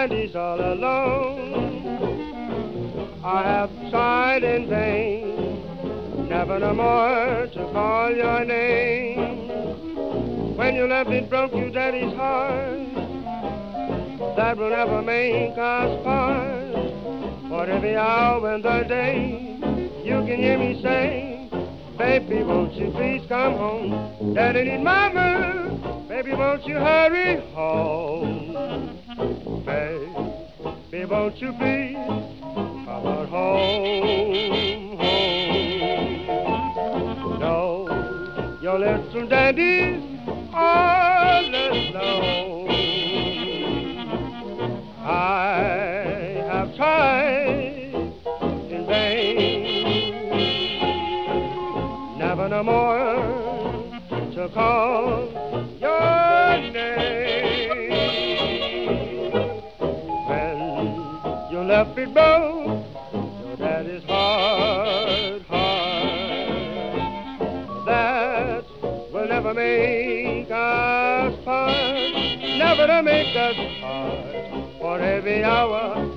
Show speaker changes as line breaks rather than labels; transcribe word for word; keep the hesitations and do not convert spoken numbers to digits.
daddy's all alone. I have tried in vain, never no more to call your name. When you left, it broke you daddy's heart. That will never make us part. For every hour and the day, you can hear me say, baby, won't you please come home? Daddy need mama, baby, won't you hurry home? Baby, won't you please come on home, home? No, your little daddy's all alone. I have tried in vain, never no more to call your name. When you left me broke, your daddy's heart, heart, that will never make us part, never to make us part. For every hour